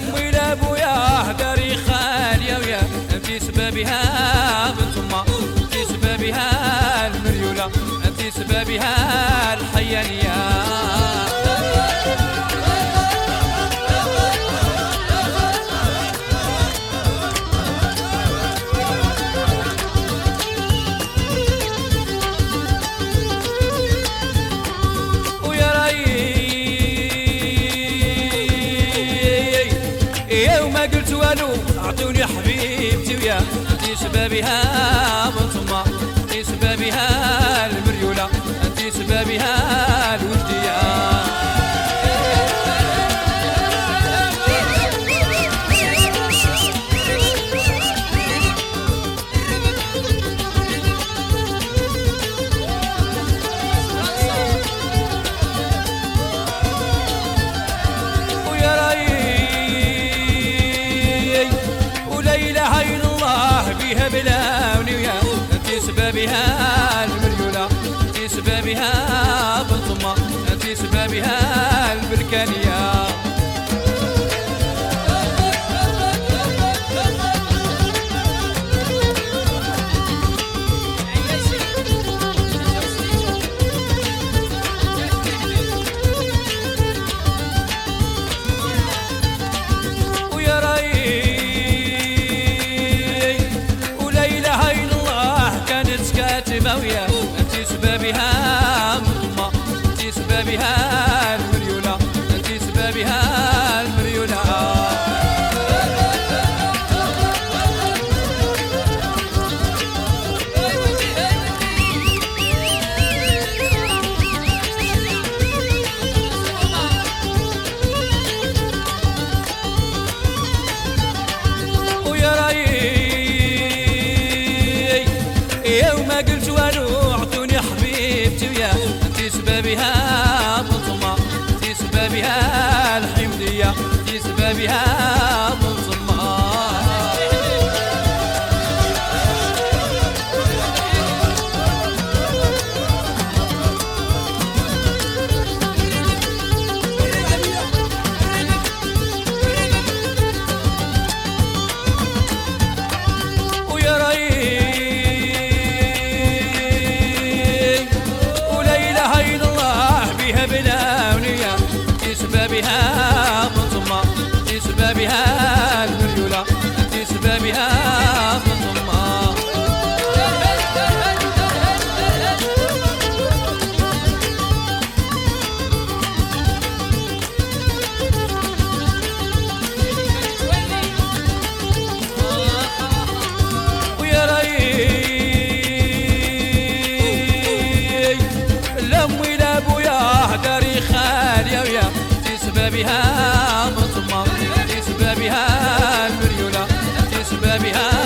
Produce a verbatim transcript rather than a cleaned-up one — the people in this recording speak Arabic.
لامي لابويا داري خالية ويا انتي سبابها بنت ما انتي سبابها المريولة انتي سبابها الحيانية قلت والو اعطوني حبيبتي ويا انتي سبابها بنت ما انتي سبابها المريولة انتي سبابها الولدية بلاوني ويا انتي سبابها المريولة انتي سبابها بنت ما انتي سبابها البركانية ويا انتي سبابها مطمة انتي سبابها المريولة انتي سبابها المريولة ويا رايي يوم قلت والو اعطوني حبيبتي ويا انتي سبابها بنت ما انتي سبابها الحمدية انتي سبابها بنت ما ويا رايي بلاونية انتي سبابها بنت ما انتي سبابها المريولة انتي سبابها بنت ما ويا رايي لامي لابويا داري خالية ويا انتي سبابها بنت ما انتي سبابها المريولة انتي سبابها